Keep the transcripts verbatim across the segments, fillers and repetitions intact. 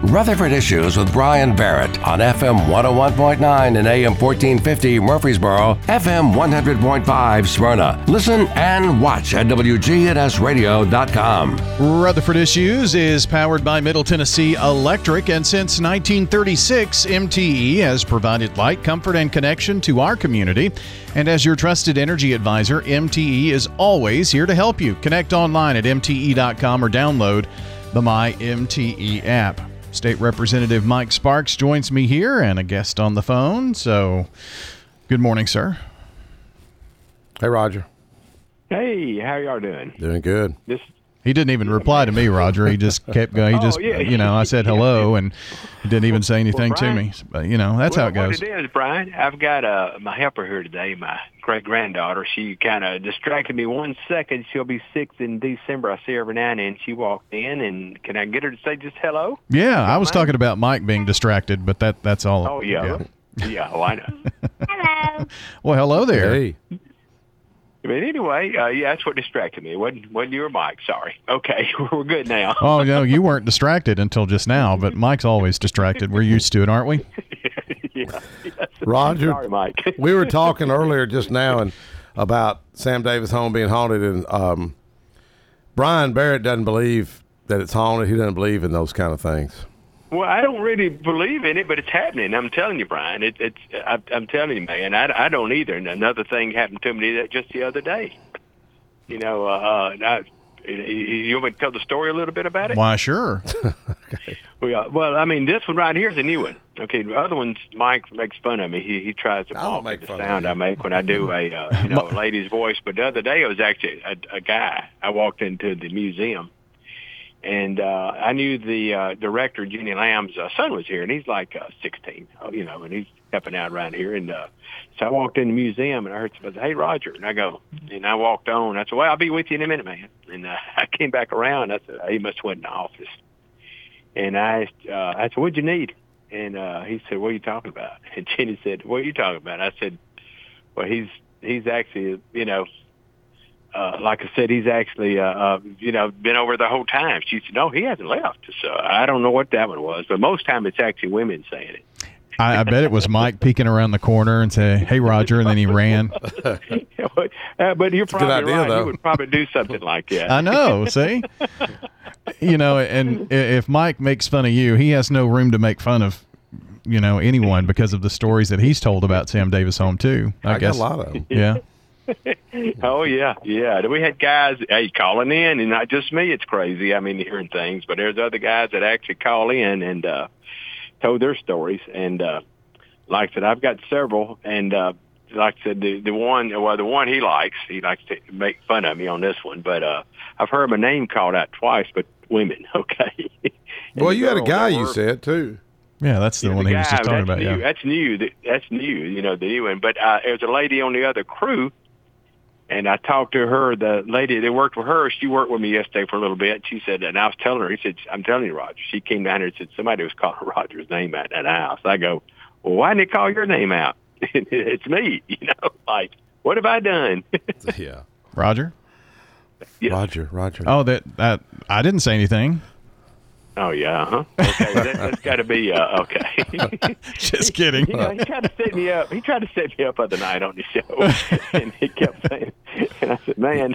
Rutherford Issues with Brian Barrett on F M one oh one point nine and A M fourteen fifty Murfreesboro, F M one hundred point five Smyrna. Listen and watch at W G N S radio dot com. Rutherford Issues is powered by Middle Tennessee Electric, and since nineteen thirty-six, M T E has provided light, comfort, and connection to our community. And as your trusted energy advisor, M T E is always here to help you. Connect online at M T E dot com or download the My M T E app. State Representative Mike Sparks joins me here and a guest on the phone. So, good morning, sir. Hey, Roger. Hey, how y'all doing? Doing good. This He didn't even reply to me, Roger. He just kept going. He just, oh, yeah. you know, I said hello, and he didn't even say anything well, Brian, to me. But, you know, that's well, how it goes. What it is, Brian, I've got uh, my helper here today, my great-granddaughter. She kind of distracted me one second. She'll be six in December. I see her every now and then. She walked in, and can I get her to say just hello? Yeah, I was talking about Mike being distracted, but that that's all. Oh, yeah. Yeah, yeah oh, I know. Hello. Well, hello there. Hey. But anyway, uh, yeah, that's what distracted me. It wasn't, wasn't you or Mike. Sorry. Okay, we're good now. Oh, no, you weren't distracted until just now, but Mike's always distracted. We're used to it, aren't we? yeah. Roger, Sorry, Mike. we were talking earlier just now and about Sam Davis' home being haunted, and um, Brian Barrett doesn't believe that it's haunted. He doesn't believe in those kind of things. Well, I don't really believe in it, but it's happening. I'm telling you, Brian. It, it's. I, I'm telling you, man. I, I don't either. And another thing happened to me just the other day. You know, uh, I, you want me to tell the story a little bit about it? Why, sure. Okay. Well, well, I mean, this one right here is a new one. Okay, the other ones, Mike makes fun of me. He he tries to I don't mock make the fun of sound you. I make when I do a uh, you know a lady's voice. But the other day, it was actually a, a guy. I walked into the museum. And uh, I knew the uh, director, Jenny Lamb's uh, son, was here, and he's like uh, sixteen, you know, and he's helping out around here. And uh, so I walked in the museum, and I heard somebody say, "Hey, Roger," and I go, and I walked on. I said, "Well, I'll be with you in a minute, man." And uh, I came back around. I said, "He must have went in the office." And I asked, uh, I said, "What'd you need?" And uh, he said, "What are you talking about?" And Jenny said, "What are you talking about?" I said, "Well, he's he's actually, you know." Uh, like I said, he's actually, uh, uh, you know, been over the whole time. She said, no, he hasn't left. So I don't know what that one was, but most time it's actually women saying it. I, I bet it was Mike peeking around the corner and saying, "Hey, Roger," and then he ran. uh, but you're probably idea, right. though. He would probably do something like that. I know, see? You know, and if Mike makes fun of you, he has no room to make fun of, you know, anyone because of the stories that he's told about Sam Davis' home, too. I, I guess. got a lot of them. Yeah. Oh, yeah, yeah. We had guys, hey, calling in, and not just me. It's crazy. I mean, hearing things, but there's other guys that actually call in and uh, told their stories. And uh, like I said, I've got several. And uh, like I said, the, the one, well, the one he likes, he likes to make fun of me on this one. But uh, I've heard my name called out twice, but women, okay. Well, you had a guy you were, said, too. Yeah, that's the yeah, one the he was guy, just talking that's about, new, yeah. That's new. That's new, you know, the new one. But uh, there's a lady on the other crew. And I talked to her, the lady that worked with her, she worked with me yesterday for a little bit. She said, and I was telling her, he said, "I'm telling you, Roger." She came down here and said, somebody was calling Roger's name out in that house. I go, "Well, why didn't they call your name out?" It's me, you know, like, what have I done? Yeah. Roger? Yes. Roger, Roger. Oh, that, that I didn't say anything. Oh, yeah, huh? Okay, that, that's got to be, uh, okay. Just kidding. You know, he tried to set me up. He tried to set me up other night on the show, and he kept saying, and I said, man.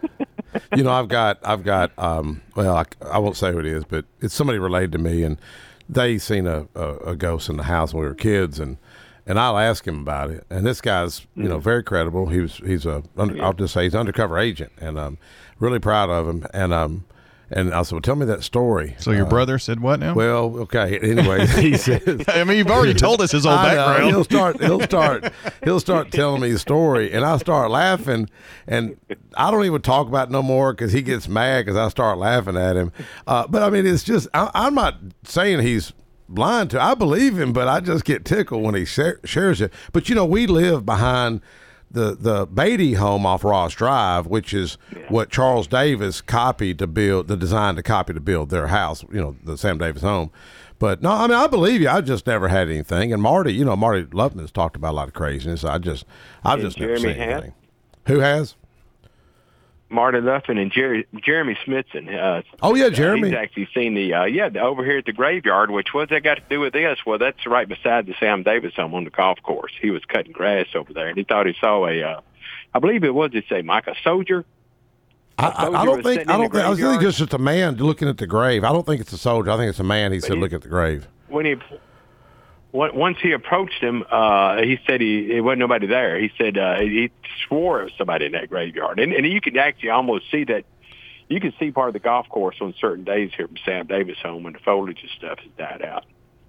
You know, I've got, I've got, um, well, I, I won't say who it is, but it's somebody related to me, and they seen a, a, a ghost in the house when we were kids, and, and I'll ask him about it. And this guy's, you know, very credible. He was, he's a, under, I'll just say he's an undercover agent, and I'm really proud of him. And, um, And I said, well, tell me that story. So your uh, brother said what now? Well, okay. Anyway, he says. I mean, you've already told us his whole I know. background. He'll start. He'll start. He'll start telling me the story, and I start laughing, and I don't even talk about it no more because he gets mad because I start laughing at him. Uh, but I mean, it's just I, I'm not saying he's lying to. I believe him, but I just get tickled when he share, shares it. But you know, we live behind the the Beatty home off Ross Drive, which is yeah. what Charles Davis copied to build, the design to copy to build their house, you know, the Sam Davis home. But no, I mean, I believe you. I just never had anything. And Marty, you know, Marty Lupman's talked about a lot of craziness. I just, I've and just Jeremy never seen has? anything. Who has? Marty Luffin and Jerry, Jeremy Smithson. Uh, oh yeah, Jeremy. Uh, he's actually seen the uh, yeah the, over here at the graveyard. Which what's that got to do with this? Well, that's right beside the Sam Davis home on the golf course. He was cutting grass over there, and he thought he saw a, uh, I believe it was, it say Mike, a soldier. I, I, I don't think I don't think I was really just just a man looking at the grave. I don't think it's a soldier. I think it's a man. He but said, he, "Look at the grave." When he once he approached him, uh, he said he it wasn't nobody there. He said uh, he swore it was somebody in that graveyard, and, and you could actually almost see that. You can see part of the golf course on certain days here at Sam Davis home when the foliage and stuff has died out.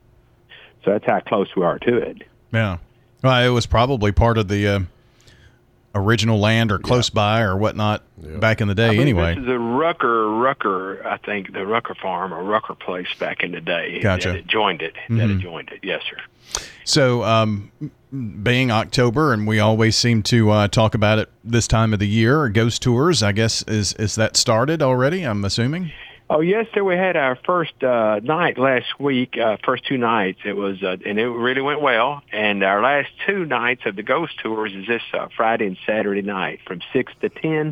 So that's how close we are to it. Yeah, well, it was probably part of the uh, original land or close yeah. by or whatnot yeah. back in the day. Anyway, this is a Rucker Rucker, I think the Rucker farm or Rucker place back in the day. Gotcha. That it joined it. Mm-hmm. That it joined it. Yes, sir. So, um, being October, and we always seem to uh, talk about it this time of the year, ghost tours. I guess is is that started already? I'm assuming. Oh yes, sir. We had our first uh, night last week. Uh, first two nights, it was, uh, and it really went well. And our last two nights of the ghost tours is this uh, Friday and Saturday night from six to ten.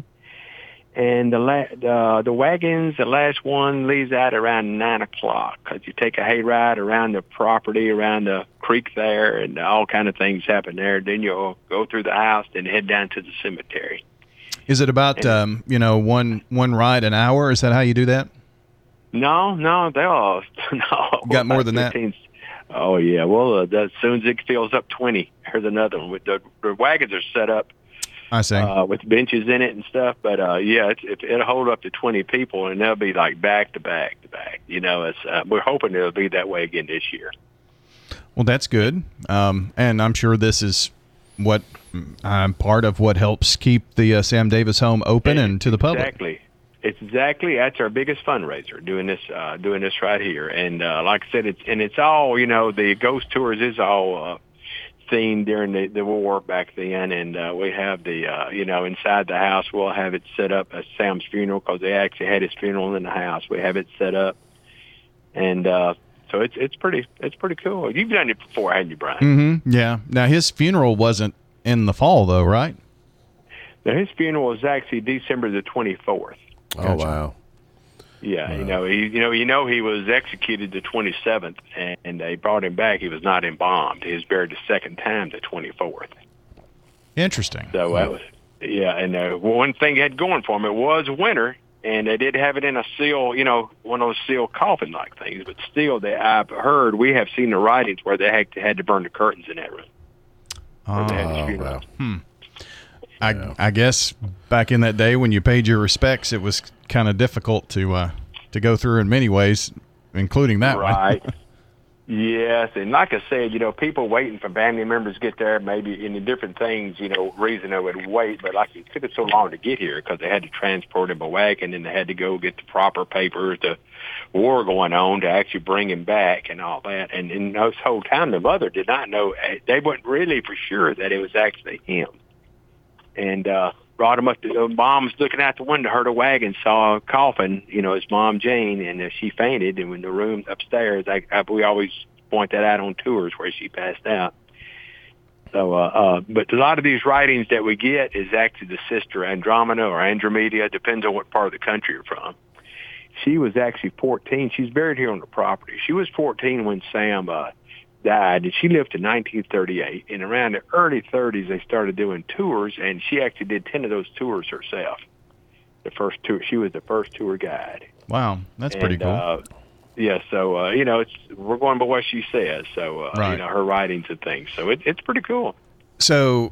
And the la- uh, the wagons, the last one leaves out around nine o'clock because you take a hayride around the property, around the creek there, and all kind of things happen there. Then you'll go through the house and head down to the cemetery. Is it about and, um, you know one one ride an hour? Is that how you do that? No, no, they all no. Got more than fifteen, that. Oh yeah, well, uh, as soon as it fills up twenty, here's another one. The, the wagons are set up. I see. Uh, with benches in it and stuff, but uh, yeah, it's, it, it'll hold up to twenty people, and they'll be like back to back to back. You know, it's uh, we're hoping it'll be that way again this year. Well, that's good, um, and I'm sure this is what um, part of what helps keep the uh, Sam Davis home open and, and to the public. Exactly. It's exactly that's our biggest fundraiser doing this uh, doing this right here, and uh, like I said, it's and it's all you know the ghost tours is all uh, themed during the, the war back then, and uh, we have the uh, you know inside the house we'll have it set up as Sam's funeral because they actually had his funeral in the house. We have it set up, and uh, so it's it's pretty it's pretty cool. You've done it before, haven't you, Brian? Mm-hmm. Yeah. Now his funeral wasn't in the fall though, right? Now his funeral was actually December the twenty-fourth. Oh gotcha. Wow! Yeah, wow. you know, he, you know, you know, he was executed the twenty-seventh, and, and they brought him back. He was not embalmed. He was buried the second time, the twenty-fourth. Interesting. So that was, yeah, and uh, one thing it had going for him, it was winter, and they did have it in a seal, you know, one of those seal coffin-like things. But still, they, I've heard we have seen the writings where they had to, had to burn the curtains in that room. Oh, wow. Hmm. I, yeah. I guess back in that day when you paid your respects, it was kind of difficult to uh, to go through in many ways, including that right. one. Yes, and like I said, you know, people waiting for family members to get there, maybe any different things, you know, reason they would wait. But like it took it so long to get here because they had to transport him a wagon and they had to go get the proper papers, the war going on to actually bring him back and all that. And in this whole time, the mother did not know. They weren't really for sure that it was actually him. And uh, brought him up to uh, mom's looking out the window, heard a wagon, saw a coffin, you know, his mom Jane, and uh, she fainted. And in the room upstairs, I, I, we always point that out on tours where she passed out. So, uh, uh, but a lot of these writings that we get is actually the sister Andromeda or Andromeda, depends on what part of the country you're from. She was actually fourteen. She's buried here on the property. She was fourteen when Sam uh, died, and she lived to nineteen thirty-eight. And around the early thirties, they started doing tours, and she actually did ten of those tours herself. The first tour, she was the first tour guide. Wow, that's and, pretty cool. Uh, yeah, so uh, you know, it's we're going by what she says. So uh, right. you know, her writings and things. So it, it's pretty cool. So,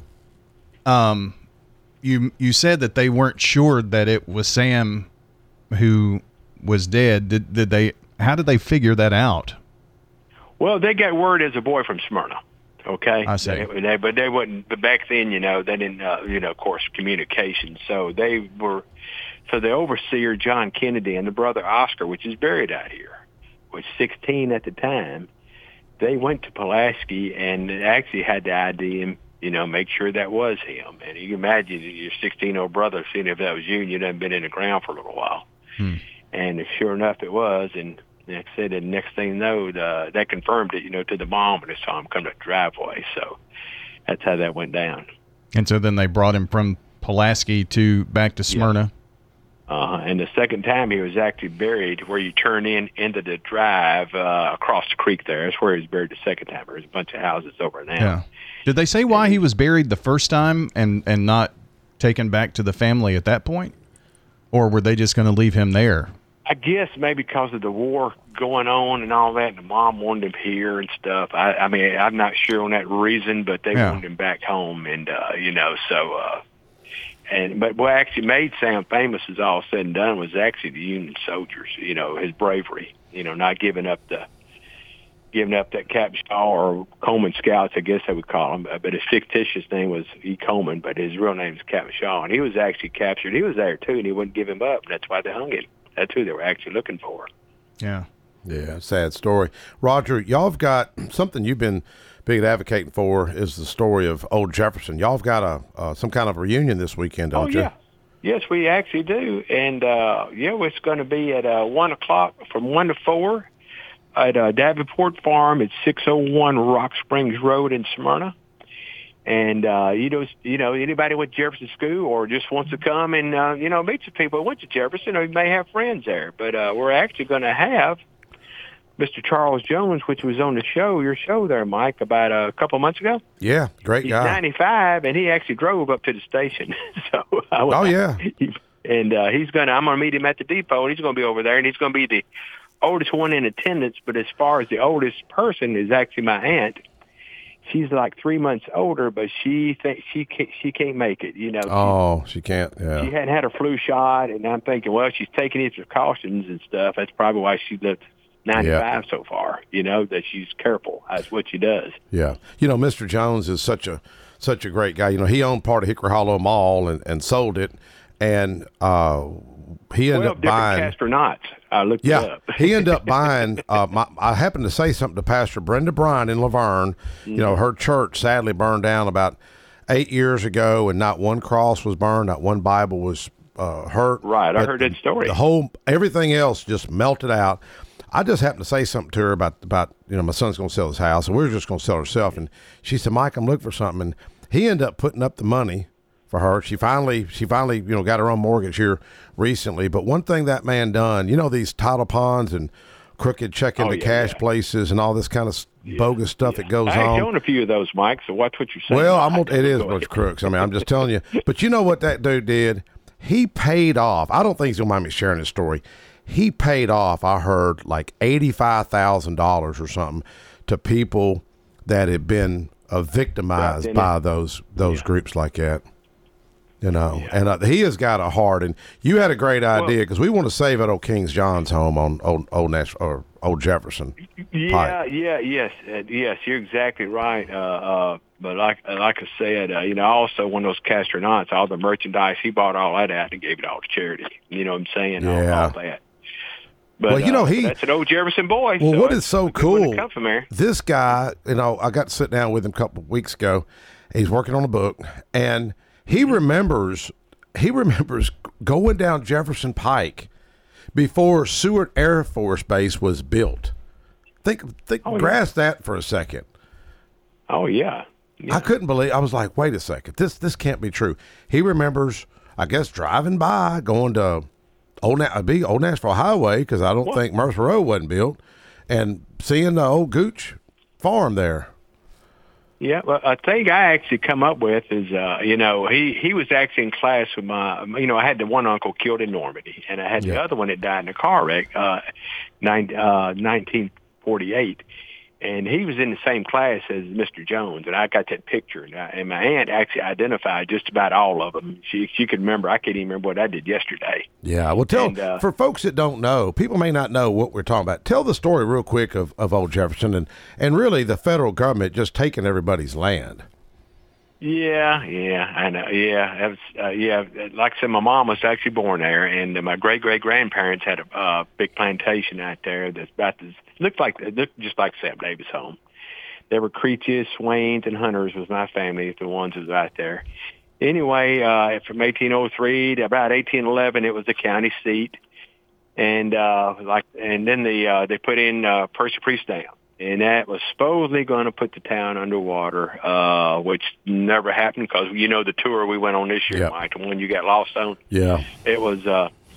um, you you said that they weren't sure that it was Sam who was dead. Did did they? How did they figure that out? Well, they got word as a boy from Smyrna. Okay, I see. They, they, but they wouldn't. But back then, you know, they didn't. Uh, you know, of course, communication. So they were. So the overseer John Kennedy and the brother Oscar, which is buried out here, was sixteen at the time. They went to Pulaski and actually had to I D him. You know, make sure that was him. And you can imagine your sixteen-year-old brother seeing if that was you, and you'd have been in the ground for a little while. Hmm. And sure enough, it was. And like I said, the next thing you know, the, that confirmed it, you know, to the mom when they saw him come to the driveway. So that's how that went down. And so then they brought him from Pulaski to back to Smyrna. Uh, and the second time he was actually buried where you turn in into the drive uh, across the creek there. That's where he was buried the second time. There's a bunch of houses over now. Yeah. Did they say why he was buried the first time and, and not taken back to the family at that point? Or were they just going to leave him there? I guess maybe because of the war going on and all that, and the mom wanted him here and stuff. I, I mean, I'm not sure on that reason, but they Yeah. wanted him back home, and uh, you know, so. Uh, and but what actually made Sam famous, as all said and done, was actually the Union soldiers. You know, his bravery. You know, not giving up the giving up that Captain Shaw or Coleman Scouts, I guess they would call him. But his fictitious name was E. Coleman, but his real name is Captain Shaw, and he was actually captured. He was there too, and he wouldn't give him up. And that's why they hung him. That's who they were actually looking for. Yeah. Yeah, sad story. Roger, y'all have got something you've been big advocating for is the story of Old Jefferson. Y'all have got a uh, some kind of reunion this weekend, don't oh, you? yeah. Yes, we actually do. And, uh, yeah, it's going to be at uh, one o'clock from one to four at uh, Davenport Farm at six oh one Rock Springs Road in Smyrna. And, uh, you know, you know, anybody went to Jefferson School or just wants to come and, uh, you know, meet some people who went to Jefferson, or you may have friends there. But uh, we're actually going to have Mister Charles Jones, which was on the show, your show there, Mike, about a couple of months ago. Yeah, great He's guy. ninety-five, and he actually drove up to the station. so I Oh, yeah. And uh, he's going to, I'm going to meet him at the depot, and he's going to be over there, and he's going to be the oldest one in attendance. But as far as the oldest person is actually my aunt. She's like three months older, but she thinks she can't, she can't make it. You know. Oh, she can't. Yeah. She hadn't had a flu shot, and I'm thinking, well, she's taking these precautions and stuff. That's probably why she lived ninety-five yeah. so far. You know, that she's careful. That's what she does. Yeah. You know, Mister Jones is such a such a great guy. You know, he owned part of Hickory Hollow Mall and, and sold it, and uh, he ended Twelve up buying. Castor knots. I looked yeah, it up. he ended up buying. Uh, my, I happened to say something to Pastor Brenda Bryan in Laverne. Mm-hmm. You know, her church sadly burned down about eight years ago, and not one cross was burned, not one Bible was uh, hurt. Right, I but heard that story. The whole everything else just melted out. I just happened to say something to her about about you know my son's going to sell his house, and we were just going to sell herself. And she said, "Mike, I'm looking for something." And he ended up putting up the money for her. She finally, she finally, you know, got her own mortgage here recently. But one thing that man done, you know, these title ponds and crooked check into oh, yeah, cash yeah. places and all this kind of yeah, bogus stuff yeah. that goes I on. I own a few of those, Mike. So watch what you're saying. Well, I'm gonna, it is a Go bunch of ahead. crooks. I mean, I'm just telling you. But you know what that dude did? He paid off. I don't think he's gonna mind me sharing his story. He paid off. I heard like eighty-five thousand dollars or something to people that had been uh, victimized Right, by it? those those Yeah. groups like that. You know, Yeah. and uh, he has got a heart. And you had a great idea because we want to save it old King's John's home on old old Nash, or old Jefferson. Yeah, Pike. yeah, yes, uh, yes. You're exactly right. Uh, uh, but like like I said, uh, you know, also one of those Castronauts, all the merchandise, he bought all that out and gave it all to charity. You know what I'm saying? Yeah. All, all that. But, Well, you know, uh, he- that's an old Jefferson boy. Well, so what it's is so a good one to cool? come from there. This guy, you know, I got to sit down with him a couple of weeks ago. He's working on a book, and he remembers he remembers going down Jefferson Pike before Seward Air Force Base was built. Think, think, Oh, yeah. grasp that for a second. Oh yeah. yeah. I couldn't believe. I was like, wait a second, this this can't be true. He remembers, I guess, driving by, going to Old Na- be Old Nashville Highway because I don't What? think Mercer Road wasn't built, and seeing the old Gooch farm there. Yeah, well, a thing I actually come up with is, uh, you know, he, he was actually in class with my, you know, I had the one uncle killed in Normandy, and I had the Yeah. other one that died in a car wreck, uh, nine, uh, nineteen forty-eight. And he was in the same class as Mister Jones, and I got that picture. And, I, and my aunt actually identified just about all of them. She she could remember. I can't even remember what I did yesterday. Yeah, well, tell And, uh, for folks that don't know, people may not know what we're talking about. Tell the story real quick of, of old Jefferson and, and really the federal government just taking everybody's land. Yeah, yeah, I know. Yeah, that was, uh, yeah. Like I said, my mom was actually born there, and uh, my great great grandparents had a uh, big plantation out there. That's about this. Looked like it looked just like Sam Davis' home. There were Creeches, Swains, and Hunters was my family, the ones that was out there. Anyway, uh, from eighteen oh three to about eighteen eleven, it was the county seat, and uh, like, and then the uh, they put in uh, Percy Priest Dam. And that was supposedly going to put the town underwater, uh, which never happened because, you know, the tour we went on this year, Yep. Mike, the one you got lost on. Yeah. It was, uh,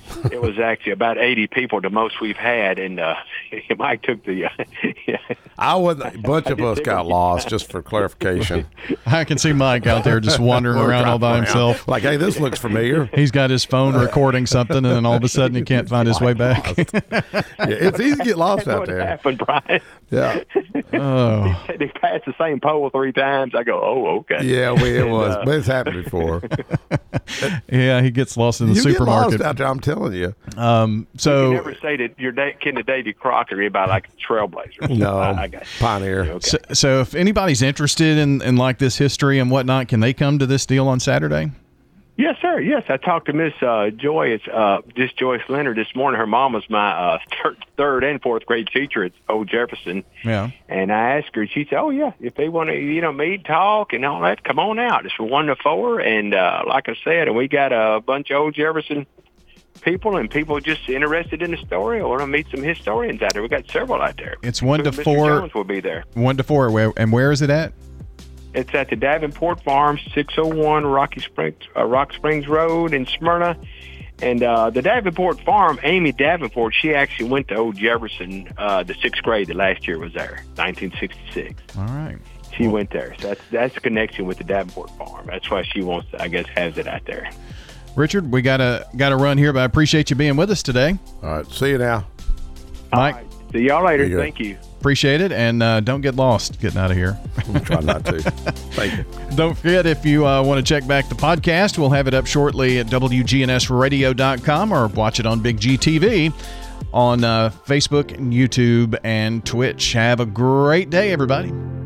it was actually about eighty people, the most we've had, and uh, Mike took the. Uh, yeah. I wasn't. A bunch of us got lost. Just for clarification, I can see Mike out there just wandering around all by himself. Like, hey, this looks familiar. He's got his phone recording something, and then all of a sudden he can't find his way back. Yeah, it's easy to get lost That's out what there. happened, Brian. Yeah. Oh. They passed the same pole three times. I go, oh, okay. Yeah, we, it was, but it's happened before. Yeah, he gets lost in the you supermarket. get lost out there, I'm telling you. Um, so You never say that you're da- kin to Davy Crockett or anybody like a trailblazer. No, I, I got you. Pioneer. Okay. So, so if anybody's interested in, in like this history and whatnot, can they come to this deal on Saturday? Yes, sir. Yes, I talked to Miss uh, Joy. It's uh, this Joyce Leonard this morning. Her mom was my uh, third, third and fourth grade teacher at Old Jefferson. Yeah. And I asked her. She said, "Oh yeah, if they want to, you know, meet, talk, and all that, come on out. It's from one to four." And uh, like I said, and we got a bunch of Old Jefferson people and people just interested in the story or want to meet some historians out there. We got several out there. It's one to Mister four. Jones will be there. One to four. Where, and where is it at? It's at the Davenport Farm, six oh one Rocky Springs, uh, Rock Springs Road in Smyrna. And uh, the Davenport Farm, Amy Davenport, she actually went to Old Jefferson uh, the sixth grade. The last year was there, nineteen sixty-six. All right. She well, went there. So that's that's a connection with the Davenport Farm. That's why she wants to, I guess, has it out there. Richard, we gotta gotta run here, but I appreciate you being with us today. All right, see you now. Mike. All right. See y'all later. You Thank you. Appreciate it, and uh, don't get lost getting out of here. I'm trying not to. Thank you. Don't forget, if you uh, want to check back the podcast, we'll have it up shortly at W G N S radio dot com or watch it on Big G T V on uh, Facebook, YouTube, and Twitch. Have a great day, everybody.